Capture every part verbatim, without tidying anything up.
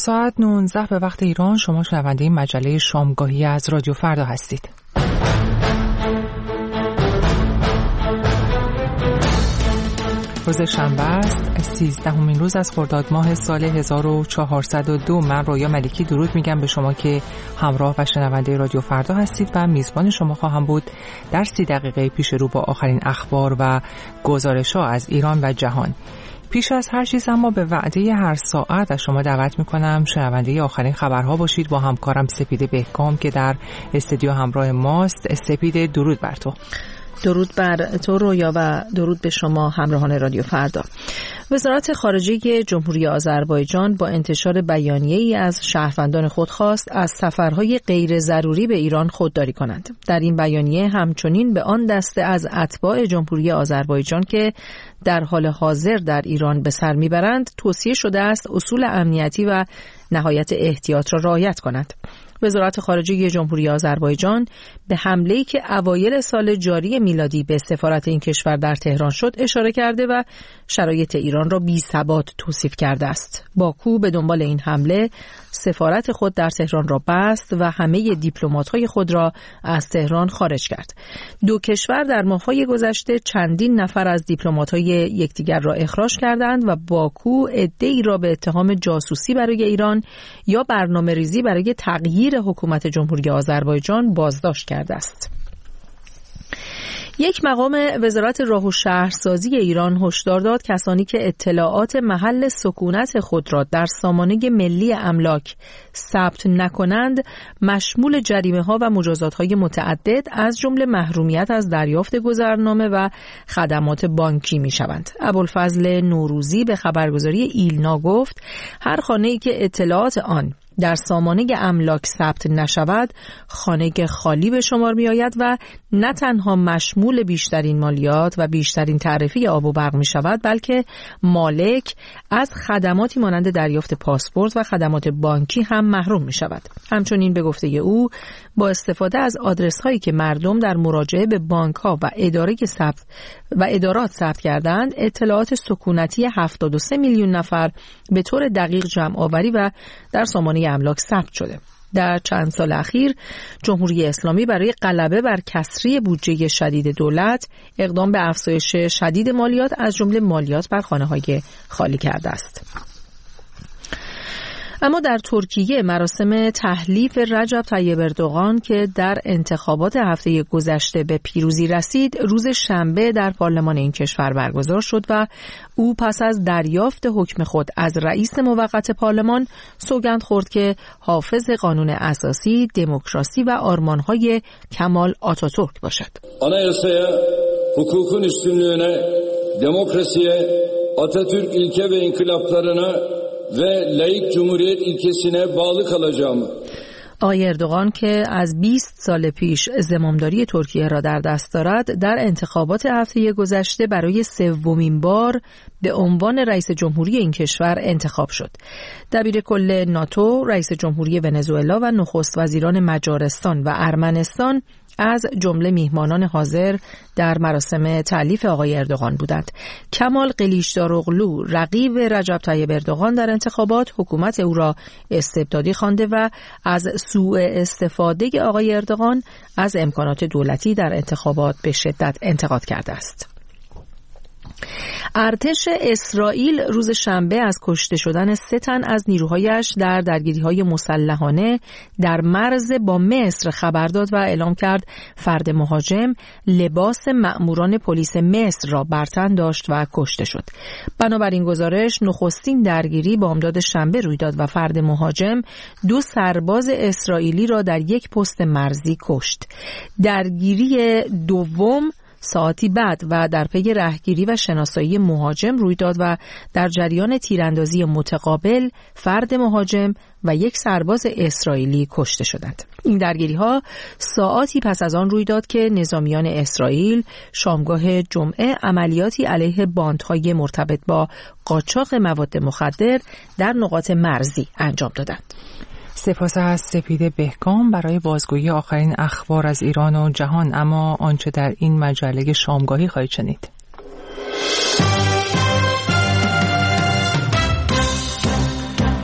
ساعت نوزده به وقت ایران. شما شنونده مجله شامگاهی از رادیو فردا هستید. روز شنبه است، سیزدهمین روز از خرداد ماه سال هزار و چهارصد و دو. من رویا ملکی درود میگم به شما که همراه و شنونده رادیو فردا هستید و میزبان شما خواهم بود در سی دقیقه پیش رو با آخرین اخبار و گزارش‌ها از ایران و جهان. پیش از هر چیز اما به وعده هر ساعت از شما دعوت میکنم شنونده آخرین خبرها باشید با همکارم سپید بهکام که در استودیو همراه ماست. سپید، درود بر تو. درود بر تو رویا و درود به شما همراهان رادیو فردا. وزارت خارجه جمهوری آذربایجان با انتشار بیانیه‌ای از شهروندان خود خواست از سفرهای غیر ضروری به ایران خودداری کنند. در این بیانیه همچنین به آن دسته از اتباع جمهوری آذربایجان که در حال حاضر در ایران به سر میبرند توصیه شده است اصول امنیتی و نهایت احتیاط را رعایت کنند. وزارت خارجه جمهوری آذربایجان به حمله‌ای که اوایل سال جاری میلادی به سفارت این کشور در تهران شد اشاره کرده و شرایط ایران را بی‌ثبات توصیف کرده است. باکو به دنبال این حمله سفارت خود در تهران را بست و همه دیپلمات‌های خود را از تهران خارج کرد. دو کشور در ماه‌های گذشته چندین نفر از دیپلمات‌های یکدیگر را اخراج کردند و باکو عده‌ای را به اتهام جاسوسی برای ایران یا برنامه‌ریزی برای تغییر حکومت جمهوری آذربایجان بازداشت کرده است. یک مقام وزارت راه و شهرسازی ایران هشدار داد کسانی که اطلاعات محل سکونت خود را در سامانه ملی املاک ثبت نکنند مشمول جریمه‌ها و مجازات‌های متعدد از جمله محرومیت از دریافت گذرنامه و خدمات بانکی می‌شوند. ابوالفضل نوروزی به خبرگزاری ایلنا گفت هر خانه‌ای که اطلاعات آن در سامانه املاک ثبت نشود خانه خالی به شمار می آید و نه تنها مشمول بیشترین مالیات و بیشترین تعرفه آب و برق می شود بلکه مالک از خدماتی مانند دریافت پاسپورت و خدمات بانکی هم محروم می شود. همچنین به گفته او با استفاده از آدرس هایی که مردم در مراجعه به بانک ها و اداره ثبت و ادارات ثبت کردند اطلاعات سکونتی هفتاد و سه میلیون نفر به طور دقیق جمع آوری و در سامانه املاک ثبت شده. در چند سال اخیر جمهوری اسلامی برای غلبه بر کسری بودجه شدید دولت اقدام به افزایش شدید مالیات از جمله مالیات بر خانه‌های خالی کرده است. اما در ترکیه مراسم تحلیف رجب طیب اردوغان که در انتخابات هفته گذشته به پیروزی رسید روز شنبه در پارلمان این کشور برگزار شد و او پس از دریافت حکم خود از رئیس موقت پارلمان سوگند خورد که حافظ قانون اساسی، دموکراسی و آرمان‌های کمال آتاتورک باشد. Anayasaya, hukukun üstünlüğüne, demokrasiye, Atatürk ilke ve inkılaplarına ve laik cumhuriyet ilkesine bağlı kalacağım. آقای اردوغان که از بیست سال پیش زمامداری ترکیه را در دست دارد در انتخابات هفته گذشته برای سومین بار به عنوان رئیس جمهوری این کشور انتخاب شد. دبیر کل ناتو، رئیس جمهوری ونزوئلا و نخست وزیران مجارستان و ارمنستان از جمله میهمانان حاضر در مراسم تألیف آقای اردوغان بودند. کمال قلیچداروغلو رقیب رجب طیب اردوغان در انتخابات حکومت او را استبدادی خوانده و از سوء استفاده آقای اردوغان از امکانات دولتی در انتخابات به شدت انتقاد کرده است. ارتش اسرائیل روز شنبه از کشته شدن سه تن از نیروهایش در درگیری‌های مسلحانه در مرز با مصر خبر داد و اعلام کرد فرد مهاجم لباس مأموران پلیس مصر را بر تن داشت و کشته شد. بنابراین گزارش نخستین درگیری بامداد شنبه روی داد و فرد مهاجم دو سرباز اسرائیلی را در یک پست مرزی کشت. درگیری دوم ساعتی بعد و در پی رهگیری و شناسایی مهاجم روی داد و در جریان تیراندازی متقابل فرد مهاجم و یک سرباز اسرائیلی کشته شدند. این درگیری‌ها ساعاتی پس از آن روی داد که نظامیان اسرائیل شامگاه جمعه عملیاتی علیه باندهای مرتبط با قاچاق مواد مخدر در نقاط مرزی انجام دادند. سپاس از سپید بهکام برای بازگویی آخرین اخبار از ایران و جهان. اما آنچه در این مجله شامگاهی خواهید شنید.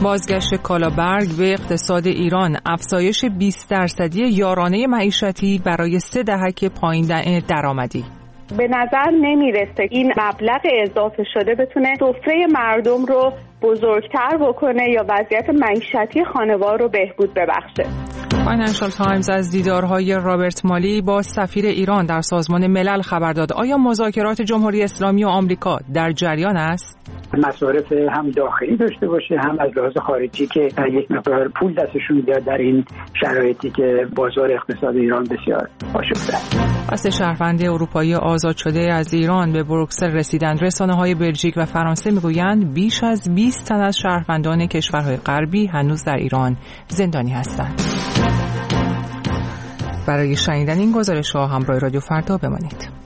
بازگشت کالابرگ به اقتصاد ایران، افزایش بیست درصدی یارانه معیشتی برای سه دهک پایین درآمدی. به نظر نمیرسه این مبلغ اضافه شده بتونه سفره مردم رو بزرگتر بکنه یا وضعیت معیشتی خانوار رو بهبود ببخشه. فاینانشال تایمز از دیدارهای رابرت مالی با سفیر ایران در سازمان ملل خبر داد. آیا مذاکرات جمهوری اسلامی و آمریکا در جریان است؟ مصارف هم داخلی داشته باشه هم از لحاظ خارجی که یک مقدار پول دستشون بیاد در این شرایطی که بازار اقتصاد ایران بسیار آشفته است. بسته شهروند اروپایی آزاد شده از ایران به بروکسل رسیدند. رسانه‌های بلژیک و فرانسه میگویند بیش از بیست تن از شهروندان کشورهای غربی هنوز در ایران زندانی هستند. برای شنیدن این گزارش‌ها همراه رادیو فردا بمانید.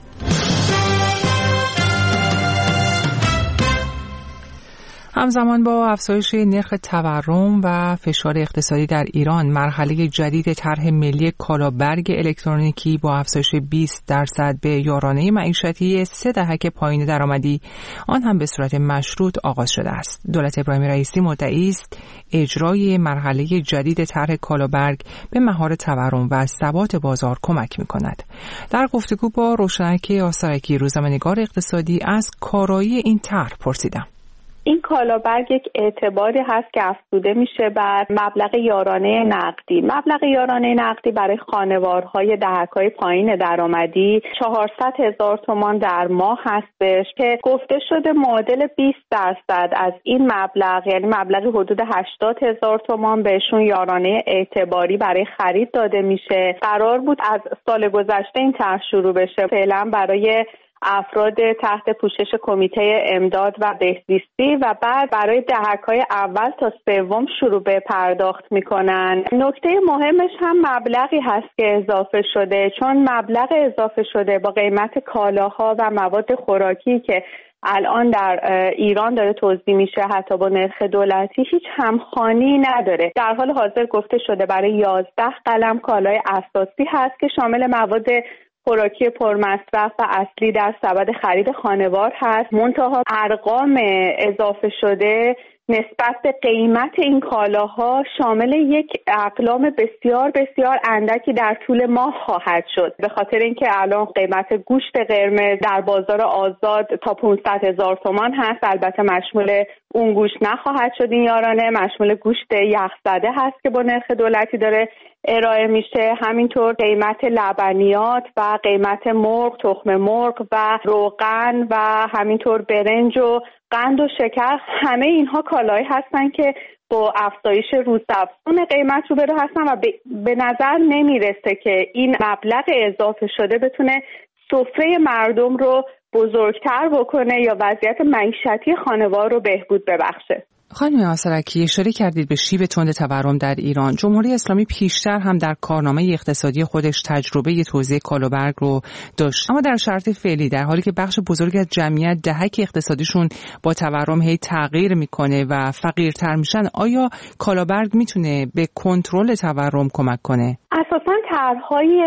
همزمان با افزایش نرخ تورم و فشار اقتصادی در ایران، مرحله جدید طرح ملی کالابرگ الکترونیکی با افزایش بیست درصد به یارانه معیشتی سه دهک پایین درآمدی، آن هم به صورت مشروط آغاز شده است. دولت ابراهیم رئیسی مدعی است اجرای مرحله جدید طرح کالابرگ به مهار تورم و ثبات بازار کمک می‌کند. در گفتگو با روشنک آسرکی، روزنامه‌نگار اقتصادی، از کارایی این طرح پرسیدم. این کالابرگ یک اعتباری هست که افزوده میشه بر مبلغ یارانه نقدی. مبلغ یارانه نقدی برای خانوارهای دهک‌های پایین درآمدی چهارصد هزار تومان در ماه هستش که گفته شده معادل بیست درصد از این مبلغ، یعنی مبلغ حدود هشتاد هزار تومان بهشون یارانه اعتباری برای خرید داده میشه. قرار بود از سال گذشته این طرح شروع بشه، فعلا برای افراد تحت پوشش کمیته امداد و بهزیستی و بعد برای دهک‌های اول تا سوم شروع به پرداخت میکنن. نکته مهمش هم مبلغی هست که اضافه شده، چون مبلغ اضافه شده با قیمت کالاها و مواد خوراکی که الان در ایران داره توزیع میشه حتی با نرخ دولتی هیچ همخوانی نداره. در حال حاضر گفته شده برای یازده قلم کالای اساسی هست که شامل مواد خوراکی پرمصرف و اصلی در سبد خرید خانوار هست. منتها ارقام اضافه شده نسبت به قیمت این کالاها شامل یک اقلام بسیار بسیار اندکی در طول ماه خواهد شد، به خاطر اینکه الان قیمت گوشت قرمز در بازار آزاد تا پانصد هزار تومان هست. البته مشمول اون گوشت نخواهد شد این یارانه، مشمول گوشت یخزده هست که با نرخ دولتی داره ارائه میشه. همینطور قیمت لبنیات و قیمت مرغ، تخم مرغ و روغن و همینطور برنج و قند و شکر، همه اینها کالایی هستن که با افزایش روزافزون قیمت روبرو هستن و به نظر نمیرسه که این مبلغ اضافه شده بتونه سفره مردم رو بزرگتر بکنه یا وضعیت معیشتی خانوار رو بهبود ببخشه. خانم آسرکی، اشاره کردید به شیب تند تورم در ایران. جمهوری اسلامی پیشتر هم در کارنامه اقتصادی خودش تجربه توزیع کالابرگ رو داشت، اما در شرط فعلی، در حالی که بخش بزرگی از جمعیت دهک اقتصادیشون با تورم هی تغییر میکنه و فقیرتر میشن، آیا کالابرگ میتونه به کنترل تورم کمک کنه؟ اساساً طرح‌های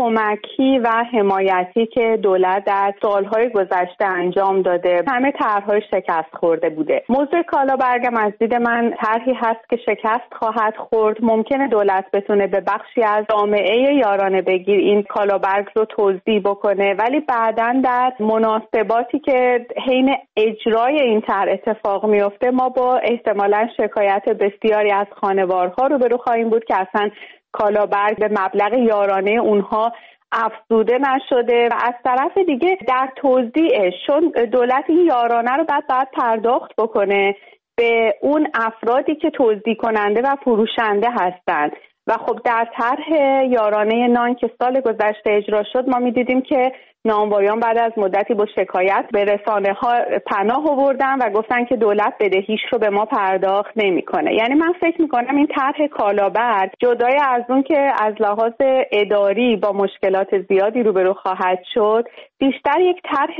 کمکی و حمایتی که دولت در سالهای گذشته انجام داده همه طرح‌های شکست خورده بوده. موضوع کالابرگ از دید من طرحی هست که شکست خواهد خورد. ممکنه دولت بتونه به بخشی از جامعه یارانه بگیر این کالابرگ رو توزیع بکنه، ولی بعداً در مناسباتی که حین اجرای این طرح اتفاق میفته ما با احتمالاً شکایت بسیاری از خانوارها روبرو خواهیم بود که اصلاً کالابرگ به مبلغ یارانه اونها افزوده نشده و از طرف دیگه در توزیعش، چون دولت این یارانه رو بعد بعد پرداخت بکنه به اون افرادی که توزیع کننده و فروشنده هستند و خب در طرح یارانه نان که سال گذشته اجرا شد ما می‌دیدیم که نانوایان بعد از مدتی با شکایت به رسانه‌ها پناه آوردن و گفتن که دولت بدهیش رو به ما پرداخت نمی‌کنه. یعنی من فکر می‌کنم این طرح کالابرگ جدای از اون که از لحاظ اداری با مشکلات زیادی روبرو خواهد شد، بیشتر یک طرح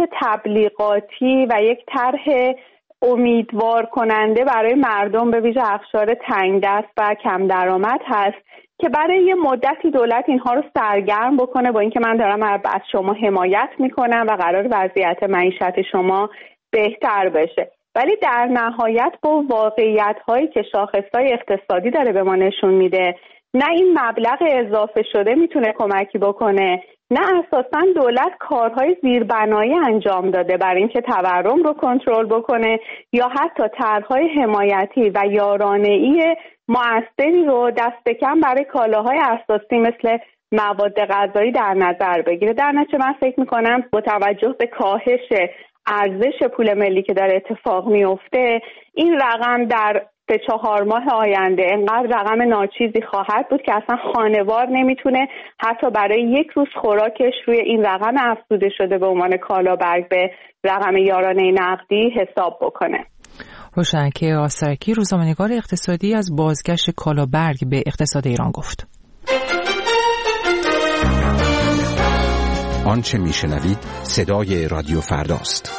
تبلیغاتی و یک طرح امیدوار کننده برای مردم به ویژه اقشار تنگ دست و کم درآمد هست که برای یه مدتی دولت اینها رو سرگرم بکنه با اینکه من دارم از شما حمایت میکنم و قرار وضعیت معیشت شما بهتر بشه. ولی در نهایت با واقعیت هایی که شاخصهای اقتصادی داره به ما نشون میده، نه این مبلغ اضافه شده میتونه کمکی بکنه، نه اساساً دولت کارهای زیربنایی انجام داده برای اینکه تورم رو کنترل بکنه یا حتی طرحهای حمایتی و یارانه‌ای مؤثری رو دست کم برای کالاهای اساسی مثل مواد غذایی در نظر بگیره. در نتیجه من فکر میکنم با توجه به کاهش ارزش پول ملی که داره اتفاق میفته، این رقم در سه چهار ماه آینده انقدر رقم ناچیزی خواهد بود که اصلا خانوار نمیتونه حتی برای یک روز خوراکش روی این رقم افزوده شده به عنوان کالابرگ به رقم یارانه نقدی حساب بکنه. روشنک آسرکی، روزنامه‌نگار اقتصادی، از بازگشت کالابرگ به اقتصاد ایران گفت. آنچه میشنوید صدای رادیو فرداست.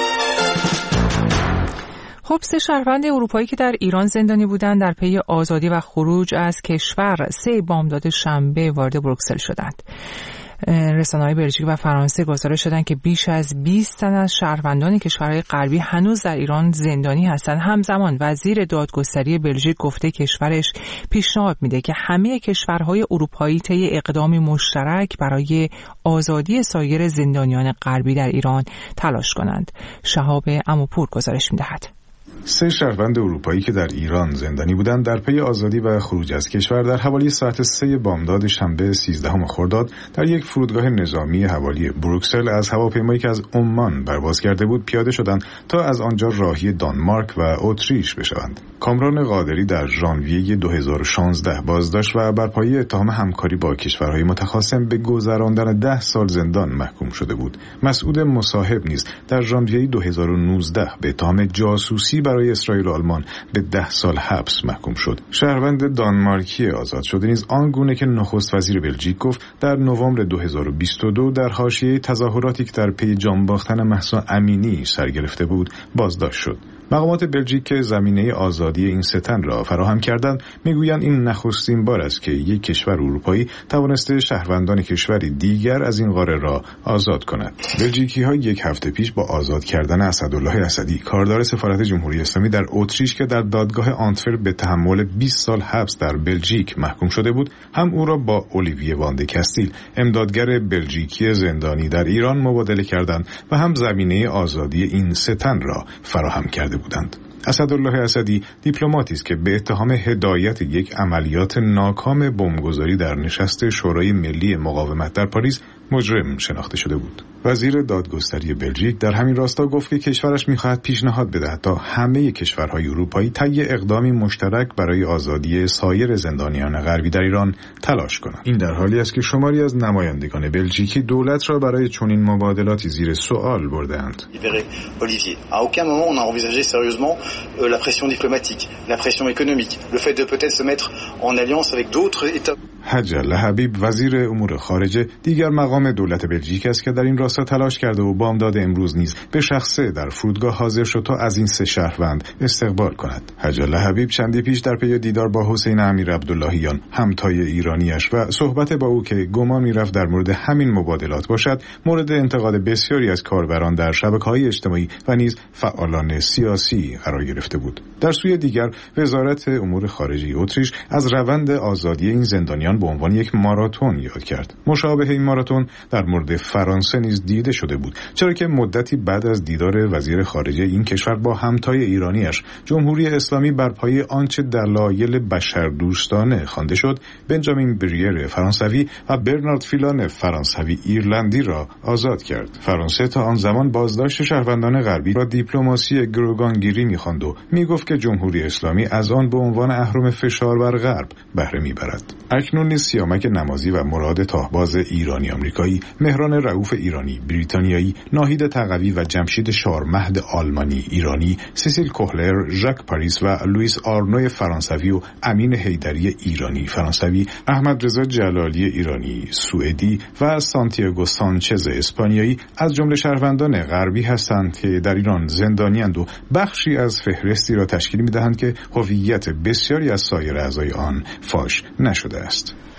خب سه شهروند اروپایی که در ایران زندانی بودند در پی آزادی و خروج از کشور سه بامداد شنبه وارد بروکسل شدند. رسانه‌های بلژیک و فرانسه گزارش دادند که بیش از بیست تن از شهروندان کشورهای غربی هنوز در ایران زندانی هستند. همزمان وزیر دادگستری بلژیک گفته کشورش پیشنهاد میده که همه کشورهای اروپایی طی اقدامی مشترک برای آزادی سایر زندانیان غربی در ایران تلاش کنند. شهاب عموپور گزارش میدهد. سه شهروند اروپایی که در ایران زندانی بودند در پی آزادی و خروج از کشور در حوالی ساعت سه بامداد شنبه سیزدهم خرداد در یک فرودگاه نظامی حوالی بروکسل از هواپیمایی که از عمان پرواز کرده بود پیاده شدند تا از آنجا راهی دانمارک و اتریش بشوند. کامران قادری در ژانویه دو هزار و شانزده بازداشت و بر پایه اتهام همکاری با کشورهای متخاصم به گذراندن ده سال زندان محکوم شده بود. مسعود مصاحب نیز در ژانویه دو هزار و نوزده به اتهام جاسوسی برای اسرائیل و آلمان به ده سال حبس محکوم شد. شهروند دانمارکی آزاد شده نیز آنگونه که نخست وزیر بلژیک گفت در نوامبر دو هزار و بیست و دو در حاشیه تظاهراتی که در پی جان باختن مهسا امینی سر گرفته بود بازداشت شد. مقامات بلژیک که زمینه آزادی این سه تن را فراهم کردند میگویند این نخستین بار است که یک کشور اروپایی توانسته شهروندان کشوری دیگر از این قاره را آزاد کند. بلژیکی‌ها یک هفته پیش با آزاد کردن اسدالله اسدی کاردار سفارت جمهوری اسلامی در اتریش که در دادگاه آنتورپ به تحمل بیست سال حبس در بلژیک محکوم شده بود، هم او را با اولیویه وانده کستیل امدادگر بلژیکی زندانی در ایران مبادله کردند و هم زمینه آزادی این سه تن را فراهم کرده بودند. اسدالله اسدی دیپلماتی است که به اتهام هدایت یک عملیات ناکام بمبگذاری در نشست شورای ملی مقاومت در پاریس مجرم شناخته شده بود. وزیر دادگستری بلژیک در همین راستا گفت که کشورش می‌خواهد پیشنهاد بدهد تا همه کشورهای اروپایی طی اقدامی مشترک برای آزادی سایر زندانیان غربی در ایران تلاش کنند. این در حالی است که شماری از نمایندگان بلژیکی دولت را برای چنین مبادلاتی زیر سوال برده‌اند. Olivier, à aucun moment on a envisagé sérieusement la pression diplomatique, la pression économique, le fait de peut-être se mettre en alliance avec d'autres États. حجله حبیب وزیر امور خارجه دیگر مقام دولت بلژیک است که در این راستا تلاش کرده و بامداد امروز نیز به شخصه در فرودگاه حاضر شد تا از این سه شهروند استقبال کند. حجله حبیب چندی پیش در پی دیدار با حسین امیر عبداللهیان همتای ایرانیش و صحبت با او که گمان می‌رفت در مورد همین مبادلات باشد، مورد انتقاد بسیاری از کاربران در شبکه‌های اجتماعی و نیز فعالان سیاسی قرار گرفته بود. در سوی دیگر وزارت امور خارجه اتریش از روند آزادی این زندانیان به عنوان یک ماراتون یاد کرد. مشابه این ماراتون در مورد فرانسه نیز دیده شده بود، چرا که مدتی بعد از دیدار وزیر خارجه این کشور با همتای ایرانیش جمهوری اسلامی بر پایه آنچه دلایل بشردوستانه خوانده شد، بنجامین بریر فرانسوی و برنارد فیلان فرانسوی ایرلندی را آزاد کرد. فرانسه تا آن زمان بازداشت شهروندان غربی را دیپلماسی گروگانگیری می‌خواند و می‌گفت که جمهوری اسلامی از آن به عنوان اهرم فشار بر غرب بهره می‌برد. اکنون سیامک نمازی و مراد تاهباز ایرانی آمریکایی، مهران رؤوف ایرانی بریتانیایی، ناهید تقوی و جمشید شارمهد آلمانی ایرانی، سیسیل کوهلر، ژاک پاریس و لوئیس آرنو فرانسوی و امین حیدری ایرانی فرانسوی، احمد رضا جلالی ایرانی سوئدی و سانتیاگو سانچز اسپانیایی از جمله شهروندان غربی هستند که در ایران زندانی‌اند و بخشی از فهرستی را تشکیل می‌دهند که هویت بسیاری از سایر اعضای آن فاش نشده است.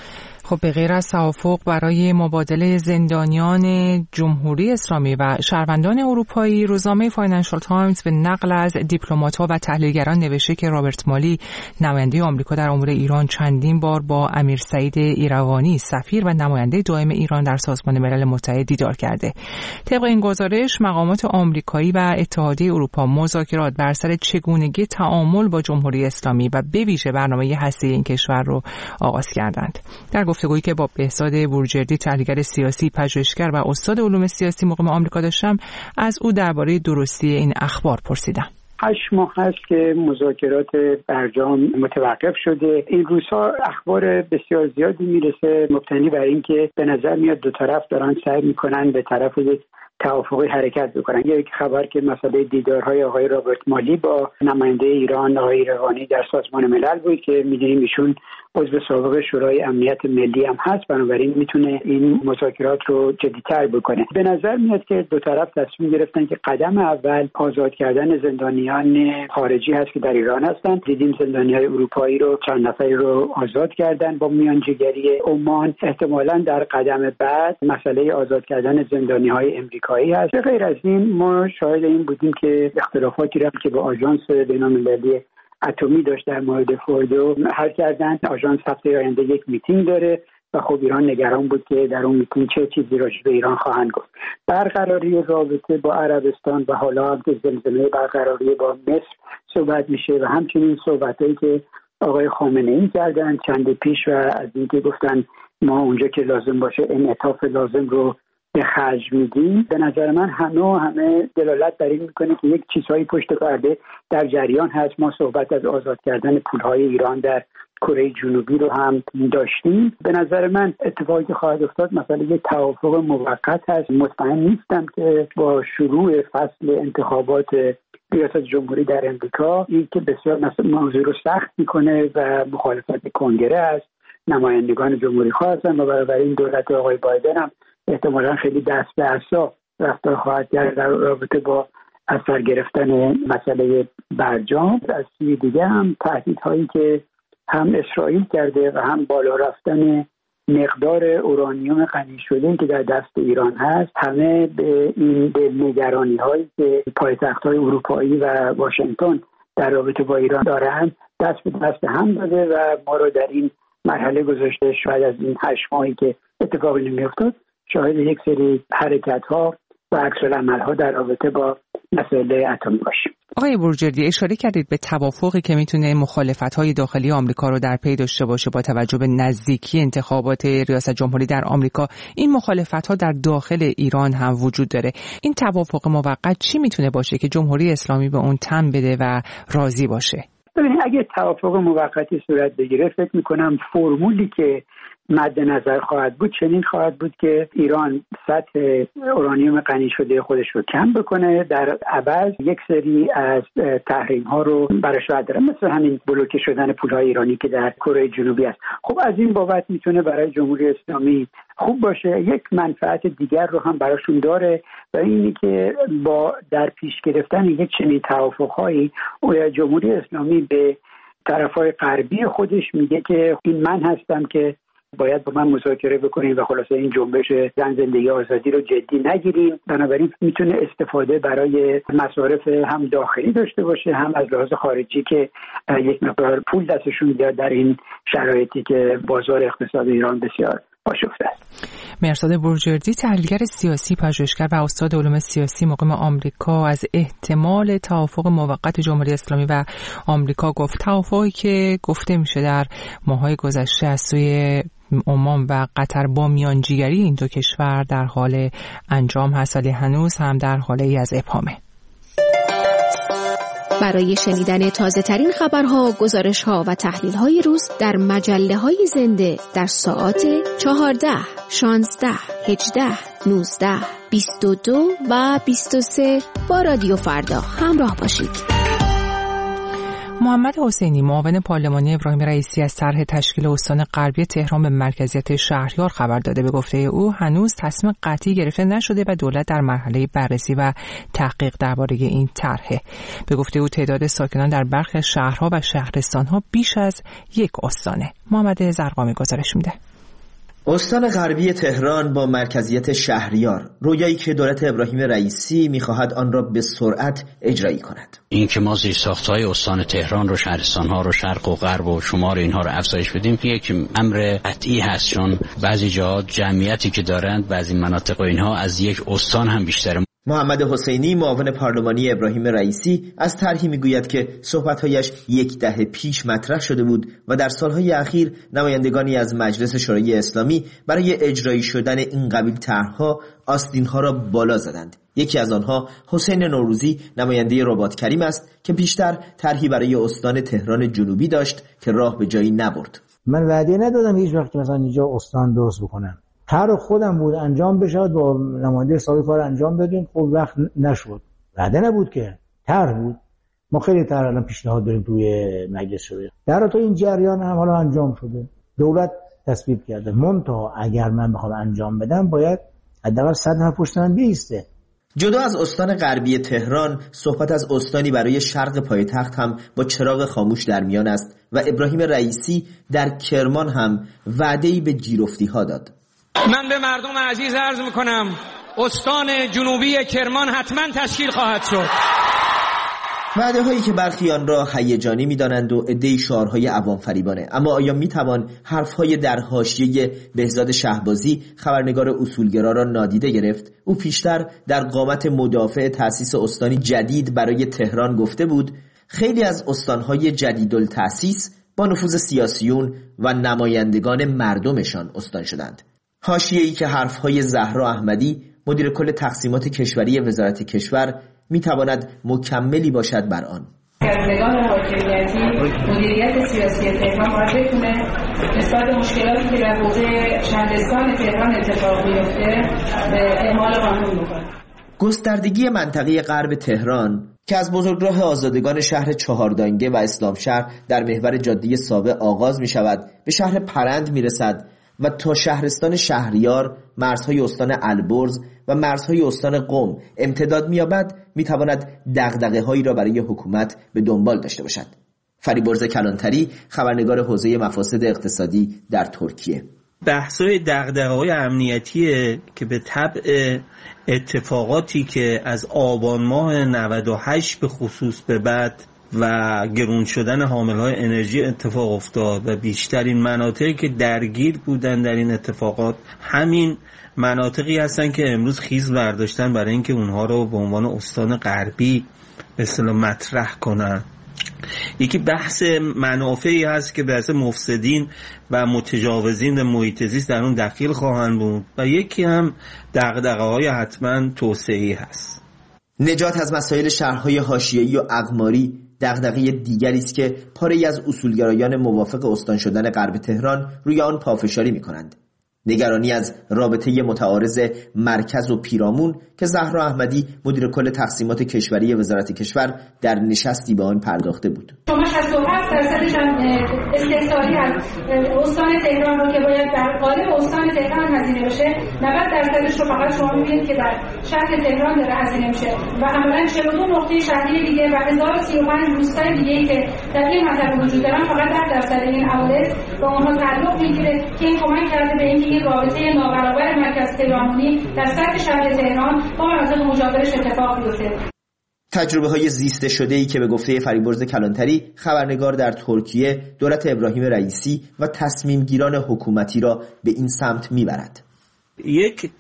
خب به غیر از توافق برای مبادله زندانیان جمهوری اسلامی و شهروندان اروپایی، روزنامه فاینانشال تایمز به نقل از دیپلمات‌ها و تحلیلگران نوشته که رابرت مالی، نماینده آمریکا در امور ایران، چندین بار با امیر سعید ایروانی، سفیر و نماینده دائم ایران در سازمان ملل متحد دیدار کرده. طبق این گزارش، مقامات آمریکایی و اتحادیه اروپا مذاکرات بر سر چگونگی تعامل با جمهوری اسلامی و به ویژه برنامه هسته‌ای این کشور رو آغاز کردند. در گفتگویی که با بهزاد بورجردی، تحلیلگر سیاسی، پژوهشگر و استاد علوم سیاسی مقیم آمریکا داشتم، از او درباره درستی این اخبار پرسیدم. هشت ماه هست که مذاکرات برجام متوقف شده. این روزها اخبار بسیار زیادی میرسه مبتنی بر این که به نظر میاد دو طرف دارن سعی میکنن به طرف یک توافقی حرکت بکنن. یک خبر که مسئله دیدارهای آقای رابرت مالی با نماینده ایران آقای ایروانی در سازمان ملل بود که میدونیم ایشون عضو سابق شورای امنیت ملی هم هست، بنابراین میتونه این مذاکرات رو جدی‌تر بکنه. به نظر میاد که دو طرف تصمیم گرفتن که قدم اول آزاد کردن زندانیان خارجی هست که در ایران هستن. دیدیم زندانیای اروپایی رو چند نفری رو آزاد کردن با میانجیگری عمان. احتمالاً در قدم بعد مسئله آزاد کردن زندانیهای امریکایی هست. به غیر از این ما شاهد این بودیم که اختلافاتی رو که با آژانس بین‌المللی اتمی داشت در مورد فوردو حل کردن. آژانس هفته آینده یک میتینگ داره و خب ایران نگران بود که در اون میتینگ چه چیزی راجع به ایران خواهند گفت. برقراری رابطه با عربستان و حالا هم که زمزمه برقراری با مصر صحبت میشه و همچنین صحبتایی که آقای خامنه‌ای کردن چند پیش و از اینکه گفتن ما اونجا که لازم باشه انعطاف لازم رو به خرج میدیم. به نظر من همه همه دلالت بر این میکنه که یک چیزهایی پشت پرده در جریان هست. ما صحبت از آزاد کردن پولهای ایران در کره جنوبی رو هم داشتیم. به نظر من اتفاقی که خواهد افتاد مثلا یک توافق موقت هست. مطمئن نیستم که با شروع فصل انتخابات ریاست جمهوری در امریکا این که بسیار مثلا موضوع رو سخت میکنه و مخالفت کنگره است. نمایندگان جمهوری خواه هستن و برای این دولت آقای بایدن هم احتمالاً خیلی دست به عصا رفتار خواهد کرد در رابطه با اثر گرفتن مسئله برجام. از سوی دیگه هم تهدیدهایی که هم اسرائیل کرده و هم بالا رفتن مقدار اورانیوم غنی شده که در دست ایران هست، همه به این به نگرانی هایی که پایتخت‌های اروپایی و واشنگتن در رابطه با ایران دارن دست به دست هم داده و ما رو در این مرحله گذاشته. شاید از این هشت ماهی که اتفاقی نمی‌افتاد شاهد یک سری حرکت‌ها و عکس‌العمل‌ها در رابطه با مسئله اتمی باشیم. آقای بورجردی، اشاره کردید به توافقی که میتونه مخالفت‌های داخلی آمریکا رو در پی داشته باشه با توجه به نزدیکی انتخابات ریاست جمهوری در آمریکا. این مخالفت‌ها در داخل ایران هم وجود داره. این توافق موقت چی میتونه باشه که جمهوری اسلامی به اون تن بده و راضی باشه؟ ببینید اگه توافق موقتی صورت بگیره فکر می‌کنم فرمولی که مد نظر خواهد بود چنین خواهد بود که ایران سطح اورانیوم غنی شده خودش رو کم بکنه، در عوض یک سری از تحریم ها رو برش برداره، مثل همین بلوکه شدن پولهای ایرانی که در کره جنوبی است. خب از این بابت میتونه برای جمهوری اسلامی خوب باشه. یک منفعت دیگر رو هم براشون داره و اینی که با در پیش گرفتن یک چنین توافق‌هایی جمهوری اسلامی به طرفای غربی خودش میگه که این من هستم که باید با من مذاکره بکنیم و خلاصه این جنبش زن زندگی آزادی رو جدی نگیریم. بنابراین میتونه استفاده برای مصارف هم داخلی داشته باشه هم از لحاظ خارجی که یک مقدار پول دستشون بیاد در این شرایطی که بازار اقتصاد ایران بسیار آشفته است. مرساد بورجردی، تحلیلگر سیاسی، پژوهشگر و استاد علوم سیاسی مقیم آمریکا، از احتمال توافق موقت جمهوری اسلامی و آمریکا گفت. توافقی که گفته میشه در ماه‌های گذشته از سوی عمان و قطر با میانجیگری این دو کشور در حال انجام هست، ولی هنوز هم در حال ای از ابهامه. برای شنیدن تازه ترین خبرها، گزارش‌ها و تحلیل‌های روز در مجله‌های زنده در ساعات چهارده، شانزده، هجده، نوزده، بیست و دو و بیست و سه با رادیو فردا همراه باشید. محمد حسینی، معاون پارلمانی ابراهیم رئیسی، از طرح تشکیل استان غربی تهران به مرکزیت شهریار خبر داده. به گفته او هنوز تصمیم قطعی گرفته نشده و دولت در مرحله بررسی و تحقیق درباره این طرحه. به گفته او تعداد ساکنان در برخی از شهرها و شهرستانها بیش از یک استانه. محمد زرقامی گزارش میده. استان غربی تهران با مرکزیت شهریار، رویایی که دولت ابراهیم رئیسی می‌خواهد آن را به سرعت اجرایی کند. این که ما زیرساخت‌های استان تهران رو، شهرستان‌ها رو، شرق و غرب و شمال اینها رو افزایش بدیم، یک امر قطعی هست، چون بعضی جاها جمعیتی که دارند بعضی مناطق و اینها از یک استان هم بیشتره. محمد حسینی، معاون پارلمانی ابراهیم رئیسی، از طرحی میگوید که صحبت‌هایش یک دهه پیش مطرح شده بود و در سالهای اخیر نمایندگانی از مجلس شورای اسلامی برای اجرایی شدن این قبیل طرح‌ها آستین‌ها را بالا زدند. یکی از آنها حسین نوروزی، نماینده رباط کریم است که بیشتر طرحی برای استان تهران جنوبی داشت که راه به جایی نبرد. من وعده ندادم هیچ وقت مثلا اینجا استان درست بکنم. طرح خودم بود انجام بشه، با نماینده سابق کار انجام دادیم، خب وقت نشد. وعده نبود که، طرح بود. ما خیلی طرح الان پیشنهاد داریم توی مجلس شورای. در تو این جریان هم حالا انجام شده. دولت تصویب کرده. منتها اگر من بخوام انجام بدم باید حداقل صد نفر پشت من بیسته. جدا از استان غربی تهران، صحبت از استانی برای شرق پایتخت هم با چراغ خاموش در میان است و ابراهیم رئیسی در کرمان هم وعده‌ای به جیرفتی‌ها داد. من به مردم عزیز عرض میکنم استان جنوبی کرمان حتما تشکیل خواهد شد. وعده هایی که برخی آن را هیجانی می‌دانند و عده‌ای شعارهای عوام فریبانه. اما آیا میتوان حرفهای در حاشیه بهزاد شهبازی، خبرنگار اصولگرا را نادیده گرفت؟ او پیشتر در قامت مدافع تأسیس استانی جدید برای تهران گفته بود خیلی از استانهای جدیدالتأسیس با نفوذ سیاسیون و نمایندگان مردمشان استان شدند. حاشیه‌ای که حرفهای زهرا احمدی، مدیر کل تقسیمات کشوری وزارت کشور، میتواند مکملی باشد بر آن. از نگاه حاکمیتی مدیریت سیاسی تهران باید بتونه نسبت به مشکلاتی که در حوزه شهرستان تهران اتفاق میفته اعمال قانون بکنه. گستردگی منطقه غرب تهران که از بزرگراه آزادگان شهر چهاردانگه و اسلام شهر در محور جاده سابع آغاز می شود، به شهر پرند می رسد و تا شهرستان شهریار، مرزهای استان البرز و مرزهای استان قم امتداد می‌یابد، می‌تواند دغدغه‌هایی را برای حکومت به دنبال داشته باشد. فریبرز کلانتری، خبرنگار حوزه مفاسد اقتصادی در ترکیه: بحث‌های دغدغه‌های امنیتی که به تبع اتفاقاتی که از آبان ماه نود و هشت به خصوص به بعد و گرون شدن حامل‌های انرژی اتفاق افتاد و بیشترین مناطقی که درگیر بودن در این اتفاقات همین مناطقی هستن که امروز خیز برداشتن برای اینکه اونها رو به عنوان استان غربی به اصطلاح مطرح کنن. یکی بحث منافعی هست که بحث مفسدین و متجاوزین محیط زیست در اون دخیل خواهند بود و یکی هم دغدغه‌های حتما توسعه‌ای هست. نجات از مسائل شهرهای حاشیه‌ای و اقماری دغدغه دیگری است که پاره‌ای از اصولگرایان موافق استان شدن غرب تهران روی آن پافشاری می‌کنند. نگرانی از رابطه متعارض مرکز و پیرامون که زهرا احمدی، مدیر کل تقسیمات کشوری وزارت کشور، در نشستی به آن پرداخته بود. شما شصت و هفت درصدش هم استحصالی از استان تهران رو که باید در قالب استان تهران هزینه بشه، نود درصدش رو فقط شما می‌بینید که در شهر تهران داره هزینه میشه و عملاً چهل و دو نقطه شهری دیگه و هزار و سی و پنج روستای دیگه‌ای که در این منطقه وجود دارن فقط ده درصد این عوارض به اونها تعلق میگیره که این کمک کرده به اینکه این رابطه نابرابر مرکز پیرامونی در سطح شهر تهران با مناطق مجاورش اتفاق بیفته. تجربه های زیسته شده ای که به گفته فریبرز کلانتری، خبرنگار در ترکیه، دولت ابراهیم رئیسی و تصمیم گیران حکومتی را به این سمت میبرد. یک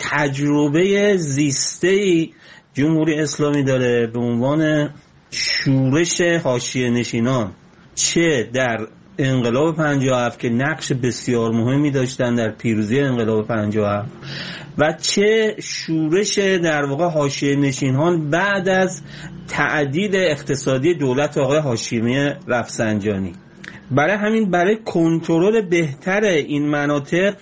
تجربه زیسته جمهوری اسلامی داره به عنوان شورش حاشیه نشینان، چه در انقلاب پنجاه و هفت که نقش بسیار مهمی داشتن در پیروزی انقلاب پنجاه و هفت و چه شورش در واقع حاشیه نشینان بعد از تعدیل اقتصادی دولت آقای هاشمی رفسنجانی. برای همین برای کنترل بهتر این مناطق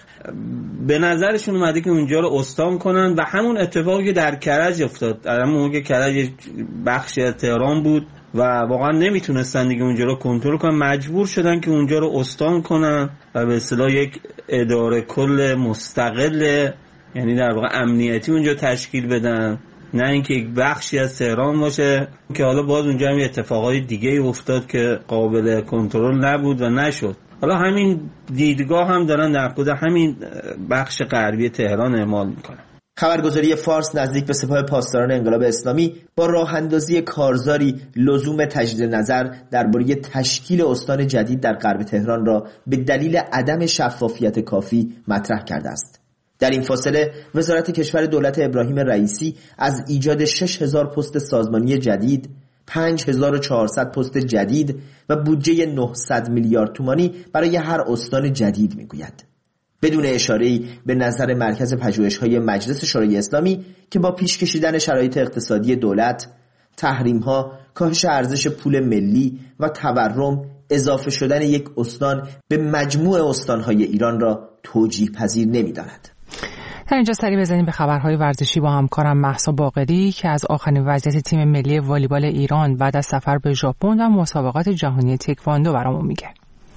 به نظرشون اومده که اونجا رو استان کنن و همون اتفاقی که در کرج افتاد، در همون موقع که کرج بخشی از تهران بود و واقعا نمیتونستن دیگه اونجا رو کنترل کنن، مجبور شدن که اونجا رو استان کنن و به اصطلاح یک اداره کل مستقل، یعنی در واقع امنیتی اونجا تشکیل بدن، نه اینکه یک بخشی از تهران باشه که حالا باز اونجا هم اتفاقای دیگه افتاد که قابل کنترل نبود و نشد. حالا همین دیدگاه هم دارن در خود همین بخش غربی تهران اعمال میکنن. خبرگزاری فارس نزدیک به سپاه پاسداران انقلاب اسلامی با راه اندازی کارزاری لزوم تجدید نظر درباره تشکیل استان جدید در غرب تهران را به دلیل عدم شفافیت کافی مطرح کرده است. در این فاصله وزارت کشور دولت ابراهیم رئیسی از ایجاد شش هزار پست سازمانی جدید، پنج هزار و چهارصد پست جدید و بودجه نهصد میلیارد تومانی برای هر استان جدید میگوید، بدون اشاره‌ای به نظر مرکز پژوهش‌های مجلس شورای اسلامی که با پیش کشیدن شرایط اقتصادی دولت، تحریم‌ها، کاهش ارزش پول ملی و تورم، اضافه شدن یک استان به مجموع استان‌های ایران را توجیه پذیر نمی‌داند. در اینجا سری بزنیم به خبرهای ورزشی با همکارم مهسا باقری که از آخرین وضعیت تیم ملی والیبال ایران بعد از سفر به ژاپن و مسابقات جهانی تکواندو برامون میگه.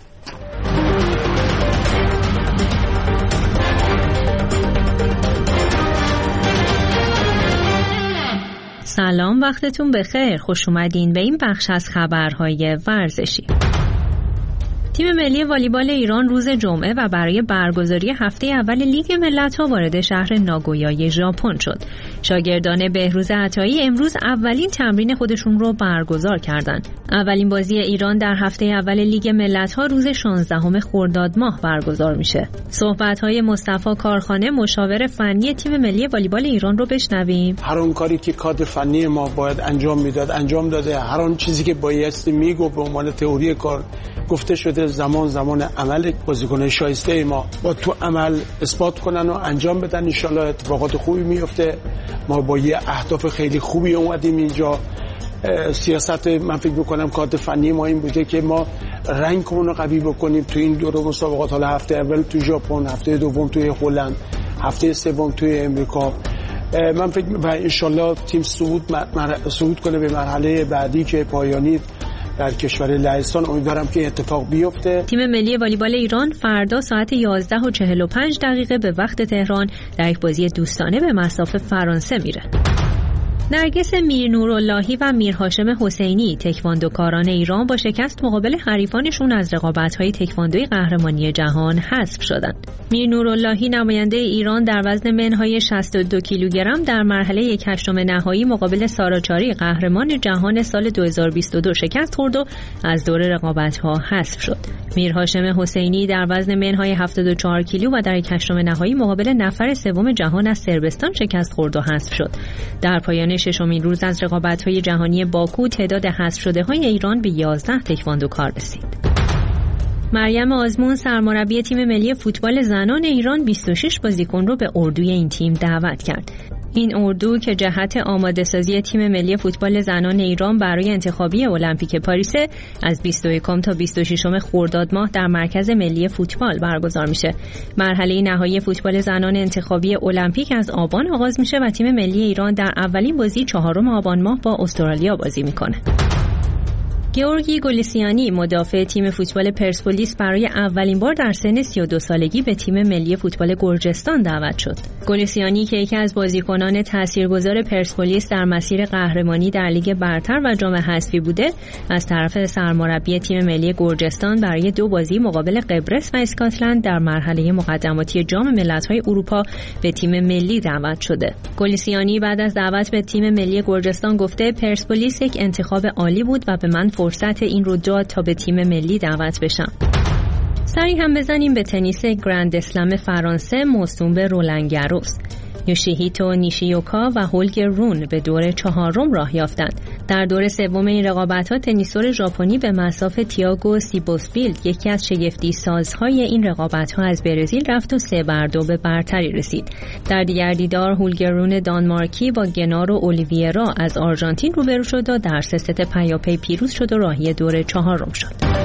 سلام، وقتتون بخیر. خوش اومدین به این بخش از خبرهای ورزشی. تیم ملی والیبال ایران روز جمعه و برای برگزاری هفته اول لیگ ملت‌ها وارد شهر ناگویای ژاپن شد. شاگردان بهروز عطایی امروز اولین تمرین خودشون رو برگزار کردند. اولین بازی ایران در هفته اول لیگ ملت‌ها روز شانزدهم خرداد ماه برگزار میشه. صحبت‌های مصطفی کارخانه مشاور فنی تیم ملی والیبال ایران رو بشنویم. هر اون کاری که کادر فنی ما باید انجام میداد انجام داده، هر اون چیزی که بایستی میگو به عنوان تئوری کار گفته شده. زمان زمان عمل بازیکن شایسته ما با تو عمل اثبات کنن و انجام بدن. ان شاءالله اتفاقات خوبی میفته. ما با یه اهداف خیلی خوبی اومدیم اینجا. سیاست من فکر میکنم کادر فنی ما این بوده که ما رنگمون رو قوی بکنیم تو این دور مسابقات. حالا هفته اول تو ژاپن، هفته دوم توی هلند، هفته سوم توی امریکا. من فکر و ان شاءالله تیم صعود صعود کنه به مرحله بعدی که پایانی در کشور لهستان. امیدوارم که اتفاق بیفته. تیم ملی والیبال ایران فردا ساعت یازده و چهل و پنج دقیقه به وقت تهران در یک بازی دوستانه به مصاف فرانسه میره. نرگس میرنوراللهی و میرهاشم حسینی تکواندوکاران ایران با شکست مقابل حریفانشون از رقابت‌های تکواندوی قهرمانی جهان حذف شدند. میرنوراللهی نماینده ایران در وزن منهای شصت و دو کیلوگرم در مرحله یک هشتم نهایی مقابل ساراچاری قهرمان جهان سال دو هزار و بیست و دو شکست خورد و از دور رقابت‌ها حذف شد. میرهاشم حسینی در وزن منهای هفتاد و چهار کیلو و در یک هشتم نهایی مقابل نفر سوم جهان از صربستان شکست خورد و حذف شد. در پایان ششمین روز از رقابت‌های جهانی باکو تعداد حذف شده‌های ایران به یازده تکواندوکار رسید. مریم آزمون سرمربی تیم ملی فوتبال زنان ایران بیست و شش بازیکن رو به اردوی این تیم دعوت کرد. این اردو که جهت آماده سازی تیم ملی فوتبال زنان ایران برای انتخابی المپیک پاریس از بیست و یکم تا بیست و ششم خرداد ماه در مرکز ملی فوتبال برگزار میشه. مرحله نهایی فوتبال زنان انتخابی المپیک از آبان آغاز میشه و تیم ملی ایران در اولین بازی چهارم آبان ماه با استرالیا بازی میکنه. گیورگی گولیسیانی مدافع تیم فوتبال پرسپولیس برای اولین بار در سن سی و دو سالگی به تیم ملی فوتبال گرجستان دعوت شد. گولیسیانی که یکی از بازیکنان تاثیرگذار پرسپولیس در مسیر قهرمانی در لیگ برتر و جام حذفی بوده، از طرف سرمربی تیم ملی گرجستان برای دو بازی مقابل قبرس و اسکاتلند در مرحله مقدماتی جام ملت‌های اروپا به تیم ملی دعوت شده. گولیسیانی بعد از دعوت به تیم ملی گرجستان گفته پرسپولیس یک انتخاب عالی بود و به من فرصت این رو داد تا به تیم ملی دعوت بشم. سری هم بزنیم به تنیس گرند اسلم فرانسه موسوم به رولان گاروس. یوشیهیتو نیشیوکا و هولگر رون به دور چهارم راه یافتند. در دور سوم این رقابت‌ها تنیسور ژاپنی به مصاف تییاگو سیبوسفیلد یکی از شگفتی سازهای این رقابت‌ها از برزیل رفت و سه بر دو به برتری رسید. در دیگر دیدار هولگر رون دانمارکی با گنارو اولیویرا از آرژانتین روبرو شد و در سه ست پیاپی پیروز شد و راهی دور چهارم شد.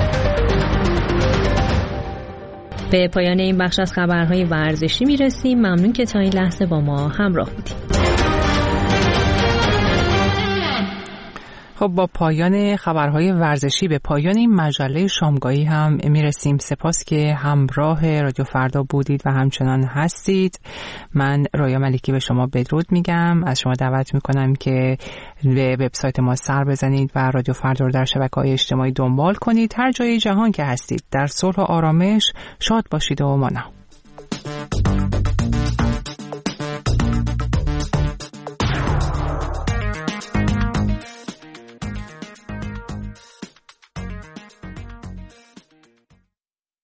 به پایان این بخش از خبرهای ورزشی میرسیم. ممنون که تا این لحظه با ما همراه بودید. خب با پایان خبرهای ورزشی به پایان این مجله شامگاهی هم میرسیم. سپاس که همراه رادیو فردا بودید و همچنان هستید. من رویا ملکی به شما بدرود میگم. از شما دعوت میکنم که به وبسایت ما سر بزنید و رادیو فردا رو در شبکه‌های اجتماعی دنبال کنید. هر جای جهان که هستید در صلح و آرامش شاد باشید و مانا.